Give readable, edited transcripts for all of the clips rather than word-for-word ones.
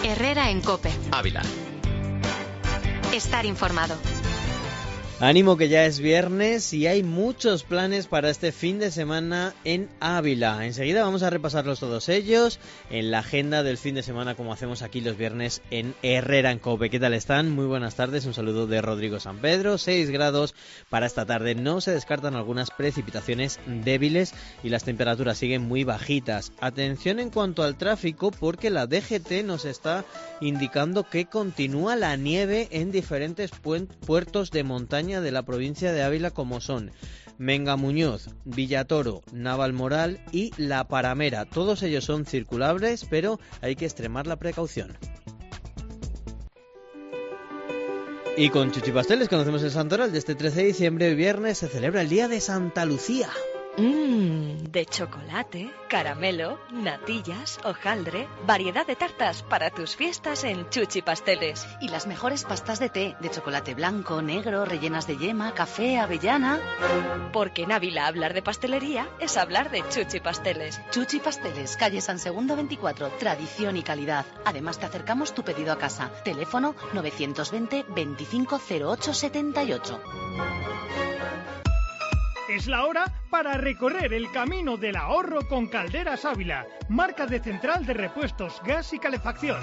Herrera en COPE. Ávila. Estar informado. Ánimo que ya es viernes y hay muchos planes para este fin de semana en Ávila. Enseguida vamos a repasarlos todos ellos en la agenda del fin de semana, como hacemos aquí los viernes en Herrera en COPE. ¿Qué tal están? Muy buenas tardes, un saludo de Rodrigo San Pedro. 6 grados para esta tarde. No se descartan algunas precipitaciones débiles y las temperaturas siguen muy bajitas. Atención en cuanto al tráfico, porque la DGT nos está indicando que continúa la nieve en diferentes puertos de montaña de la provincia de Ávila, como son Mengamuñoz, Villatoro, Navalmoral y La Paramera. Todos ellos son circulables, pero hay que extremar la precaución. Y con Chuchi Pasteles conocemos el santoral de este 13 de diciembre. Hoy viernes se celebra el Día de Santa Lucía. De chocolate, caramelo, natillas, hojaldre, variedad de tartas para tus fiestas en Chuchi Pasteles. Y las mejores pastas de té, de chocolate blanco, negro, rellenas de yema, café, avellana. Porque en Ávila hablar de pastelería es hablar de Chuchi Pasteles. Chuchi Pasteles, calle San Segundo 24, tradición y calidad. Además te acercamos tu pedido a casa. Teléfono 920 25 08 78. Es la hora para recorrer el camino del ahorro con Calderas Ávila, marca de central de repuestos, gas y calefacción.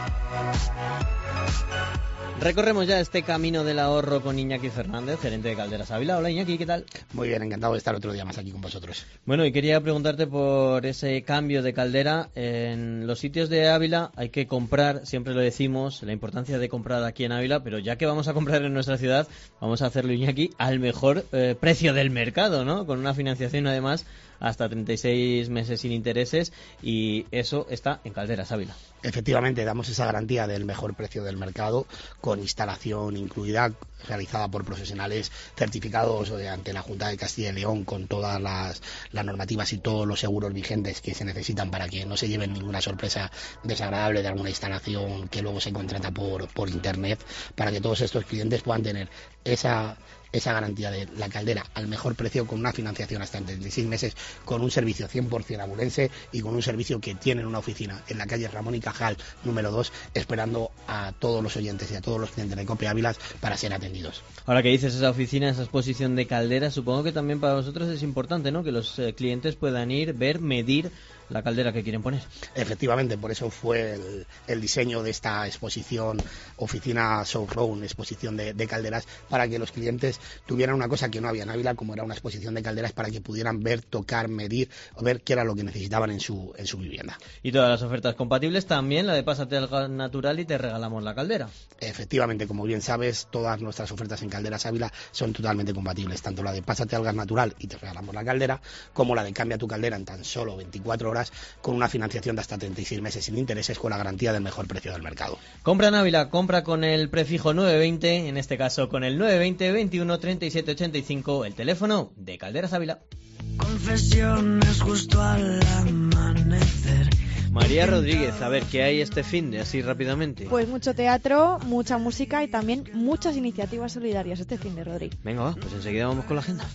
Recorremos ya este camino del ahorro con Iñaki Fernández, gerente de Calderas Ávila. Hola Iñaki, ¿qué tal? Muy bien, encantado de estar otro día más aquí con vosotros. Bueno, y quería preguntarte por ese cambio de caldera. En los sitios de Ávila hay que comprar, siempre lo decimos, la importancia de comprar aquí en Ávila, pero ya que vamos a comprar en nuestra ciudad, vamos a hacerlo, Iñaki, al mejor precio del mercado, ¿no? Con una financiación además hasta 36 meses sin intereses, y eso está en Calderas Ávila. Efectivamente, damos esa garantía del mejor precio del mercado, con instalación incluida, realizada por profesionales certificados ante la Junta de Castilla y León, con todas las normativas y todos los seguros vigentes que se necesitan para que no se lleven ninguna sorpresa desagradable de alguna instalación que luego se contrata por internet, para que todos estos clientes puedan tener esa garantía de la caldera al mejor precio, con una financiación hasta 36 meses, con un servicio 100% abulense y con un servicio que tienen una oficina en la calle Ramón y Cajal número 2, esperando a todos los oyentes y a todos los clientes de COPE Ávila para ser atendidos. Ahora que dices esa oficina, esa exposición de calderas, supongo que también para vosotros es importante, ¿no?, que los clientes puedan ir, ver, medir la caldera que quieren poner. Efectivamente, por eso fue el diseño de esta exposición, oficina showroom, exposición de calderas, para que los clientes tuvieran una cosa que no había en Ávila, como era una exposición de calderas, para que pudieran ver, tocar, medir o ver qué era lo que necesitaban en su vivienda. Y todas las ofertas compatibles, también la de Pásate al Gas Natural y te regalamos la caldera. Efectivamente, como bien sabes, todas nuestras ofertas en Calderas Ávila son totalmente compatibles, tanto la de Pásate al Gas Natural y te regalamos la caldera, como la de Cambia tu caldera en tan solo 24 horas, con una financiación de hasta 36 meses sin intereses, con la garantía del mejor precio del mercado. Compra en Ávila, compra con el prefijo 920, en este caso con el 920 21 37 85, el teléfono de Calderas Ávila. Confesiones justo al amanecer. María Rodríguez, a ver, ¿qué hay este finde, así rápidamente? Pues mucho teatro, mucha música y también muchas iniciativas solidarias este finde, Rodri. Venga, va, pues enseguida vamos con la agenda.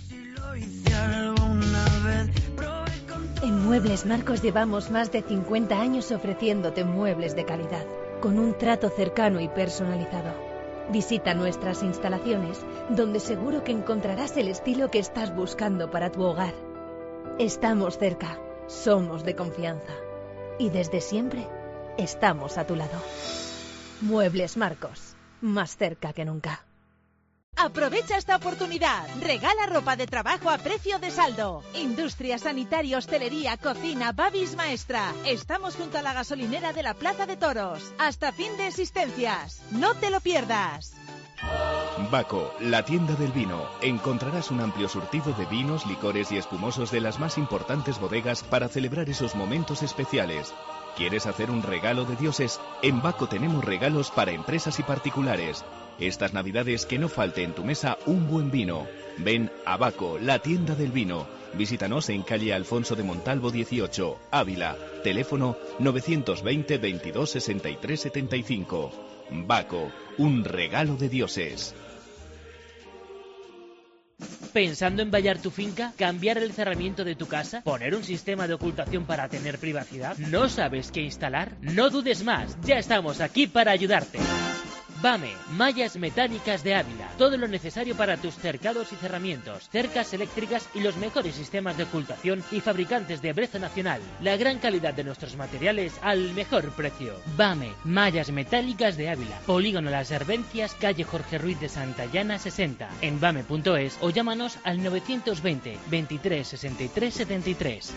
En Muebles Marcos llevamos más de 50 años ofreciéndote muebles de calidad, con un trato cercano y personalizado. Visita nuestras instalaciones, donde seguro que encontrarás el estilo que estás buscando para tu hogar. Estamos cerca, somos de confianza. Y desde siempre, estamos a tu lado. Muebles Marcos, más cerca que nunca. Aprovecha esta oportunidad. Regala ropa de trabajo a precio de saldo. Industria, sanitaria, hostelería, cocina, Babis Maestra. Estamos junto a la gasolinera de la Plaza de Toros. Hasta fin de existencias. No te lo pierdas. Baco, la tienda del vino. Encontrarás un amplio surtido de vinos, licores y espumosos de las más importantes bodegas para celebrar esos momentos especiales. ¿Quieres hacer un regalo de dioses? En Baco tenemos regalos para empresas y particulares. Estas navidades, que no falte en tu mesa un buen vino. Ven a Baco, la tienda del vino. Visítanos en calle Alfonso de Montalvo 18, Ávila. Teléfono 920 22 63 75. Baco, un regalo de dioses. ¿Pensando en vallar tu finca? ¿Cambiar el cerramiento de tu casa? ¿Poner un sistema de ocultación para tener privacidad? ¿No sabes qué instalar? No dudes más, ya estamos aquí para ayudarte. BAME, Mallas Metálicas de Ávila. Todo lo necesario para tus cercados y cerramientos, cercas eléctricas y los mejores sistemas de ocultación y fabricantes de brezo nacional. La gran calidad de nuestros materiales al mejor precio. BAME, Mallas Metálicas de Ávila. Polígono Las Herbencias, calle Jorge Ruiz de Santayana 60. En bame.es o llámanos al 920 23 63 73.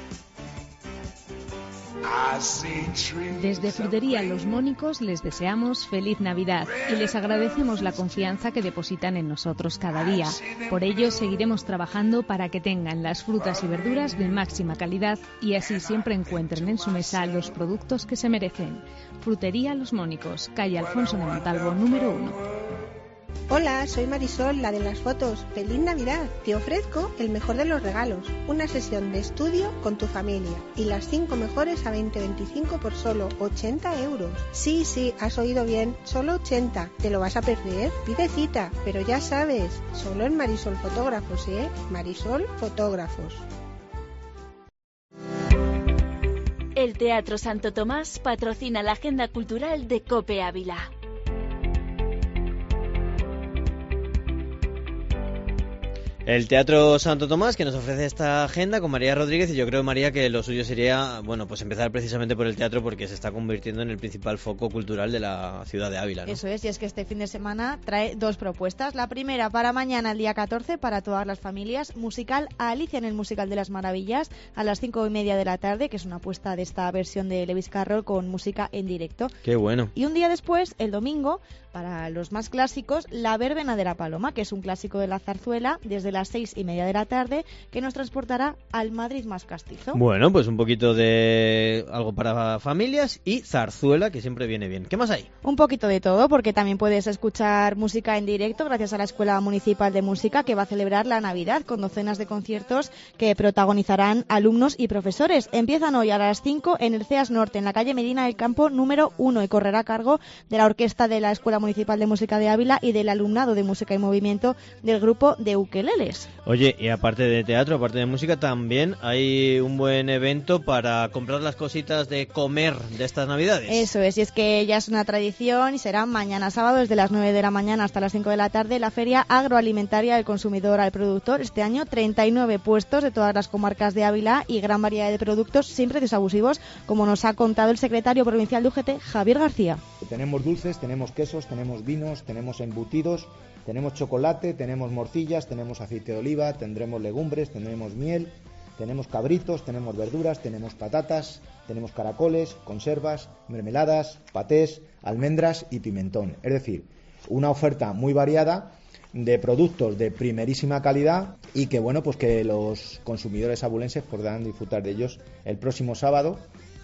Desde Frutería Los Mónicos les deseamos feliz Navidad y les agradecemos la confianza que depositan en nosotros cada día. Por ello seguiremos trabajando para que tengan las frutas y verduras de máxima calidad y así siempre encuentren en su mesa los productos que se merecen. Frutería Los Mónicos, calle Alfonso de Montalvo, número 1. Hola, soy Marisol, la de las fotos. ¡Feliz Navidad! Te ofrezco el mejor de los regalos, una sesión de estudio con tu familia y las 5 mejores a 20-25 por solo 80 euros. Sí, has oído bien, solo 80. ¿Te lo vas a perder? Pide cita, pero ya sabes, solo en Marisol Fotógrafos, ¿eh? Marisol Fotógrafos. El Teatro Santo Tomás patrocina la agenda cultural de COPE Ávila. El Teatro Santo Tomás, que nos ofrece esta agenda con María Rodríguez, y yo creo, María, que lo suyo sería, bueno, pues empezar precisamente por el teatro, porque se está convirtiendo en el principal foco cultural de la ciudad de Ávila, ¿no? Eso es, y es que este fin de semana trae 2 propuestas. La primera para mañana, el día 14, para todas las familias, musical Alicia en el Musical de las Maravillas, a las 5:30 de la tarde, que es una apuesta de esta versión de Lewis Carroll con música en directo. ¡Qué bueno! Y un día después, el domingo, para los más clásicos, La Verbena de la Paloma, que es un clásico de la zarzuela, desde las 6:30 de la tarde, que nos transportará al Madrid más castizo. Bueno, pues un poquito de algo para familias y zarzuela, que siempre viene bien. ¿Qué más hay? Un poquito de todo, porque también puedes escuchar música en directo gracias a la Escuela Municipal de Música, que va a celebrar la Navidad con docenas de conciertos que protagonizarán alumnos y profesores. Empiezan hoy a las 5 en el CEAS Norte, en la calle Medina del Campo número 1, y correrá a cargo de la orquesta de la Escuela Municipal de Música de Ávila y del alumnado de Música y Movimiento del grupo de ukeleles. Oye, y aparte de teatro, aparte de música, también hay un buen evento para comprar las cositas de comer de estas Navidades. Eso es, y es que ya es una tradición y será mañana sábado desde las 9 de la mañana hasta las 5 de la tarde la Feria Agroalimentaria del Consumidor al Productor. Este año 39 puestos de todas las comarcas de Ávila y gran variedad de productos sin precios abusivos, como nos ha contado el secretario provincial de UGT, Javier García. Tenemos dulces, tenemos quesos, tenemos vinos, tenemos embutidos, tenemos chocolate, tenemos morcillas, tenemos aceite de oliva, tendremos legumbres, tendremos miel, tenemos cabritos, tenemos verduras, tenemos patatas, tenemos caracoles, conservas, mermeladas, patés, almendras y pimentón. Es decir, una oferta muy variada de productos de primerísima calidad y que, bueno, pues que los consumidores abulenses podrán disfrutar de ellos el próximo sábado.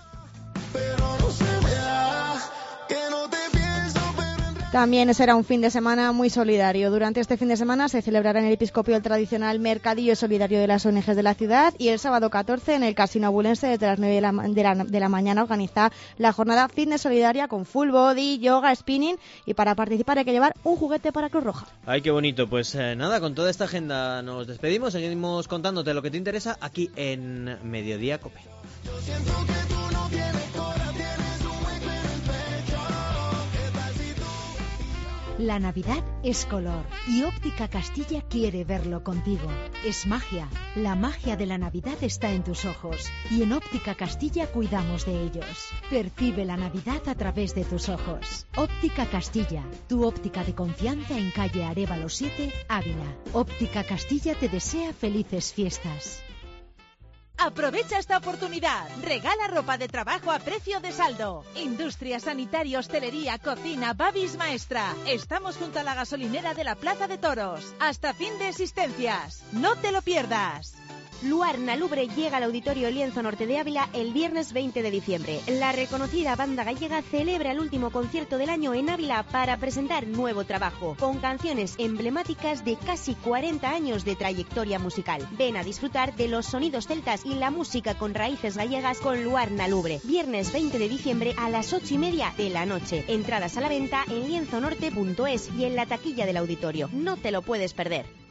También será un fin de semana muy solidario. Durante este fin de semana se celebrará en el Episcopio el tradicional Mercadillo Solidario de las ONGs de la ciudad, y el sábado 14 en el Casino Abulense desde las 9 de la mañana organiza la jornada Fitness Solidaria con full body, yoga, spinning, y para participar hay que llevar un juguete para Cruz Roja. Ay, qué bonito. Pues nada, con toda esta agenda nos despedimos. Seguimos contándote lo que te interesa aquí en Mediodía Cope. Yo siento que tú no tienes corazón, tienes un hueco en el pecho. La Navidad es color y Óptica Castilla quiere verlo contigo. Es magia. La magia de la Navidad está en tus ojos y en Óptica Castilla cuidamos de ellos. Percibe la Navidad a través de tus ojos. Óptica Castilla, tu óptica de confianza en calle Arévalo 7, Ávila. Óptica Castilla te desea felices fiestas. Aprovecha esta oportunidad. Regala ropa de trabajo a precio de saldo. Industria, sanitaria, hostelería, cocina, Babis Maestra. Estamos junto a la gasolinera de la Plaza de Toros. Hasta fin de existencias. No te lo pierdas. Luarna Lubre llega al Auditorio Lienzo Norte de Ávila el viernes 20 de diciembre. La reconocida banda gallega celebra el último concierto del año en Ávila para presentar nuevo trabajo, con canciones emblemáticas de casi 40 años de trayectoria musical. Ven a disfrutar de los sonidos celtas y la música con raíces gallegas con Luarna Lubre. Viernes 20 de diciembre a las 8:30 de la noche. Entradas a la venta en lienzonorte.es y en la taquilla del auditorio. No te lo puedes perder.